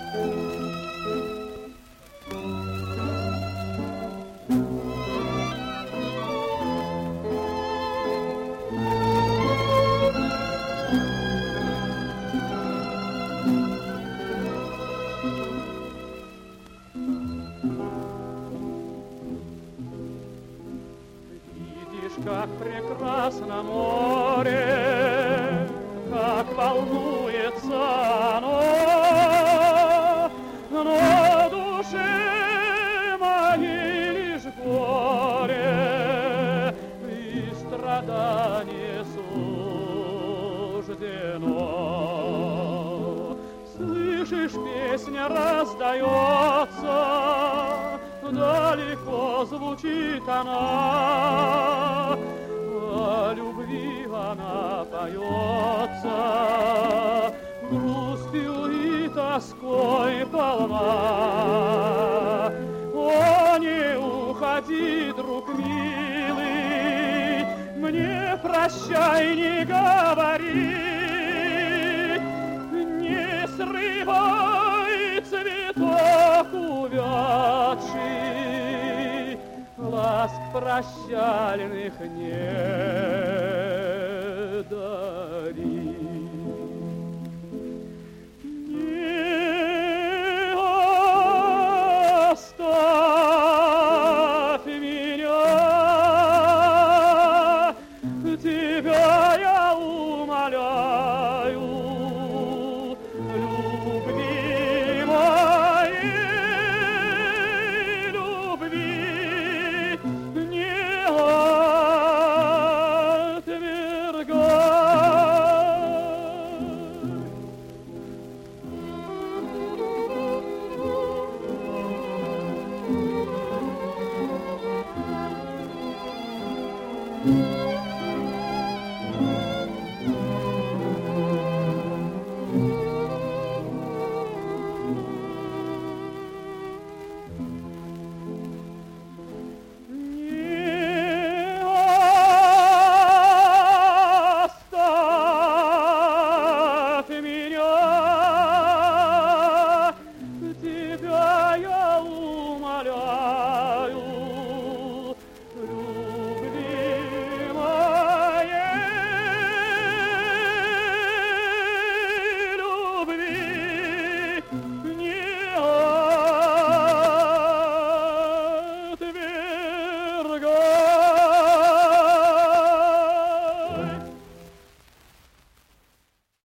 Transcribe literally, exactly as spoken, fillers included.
Как прекрасно море, как волнуется оно, но душе моей лишь горе и страдание суждено. Слышишь, песня раздается, далеко звучит она, о любви она поется, грустью и тоской полна. О, не уходи, друг милый, мне прощай не говори, не срывай цветок увядший, ласк прощальных нет.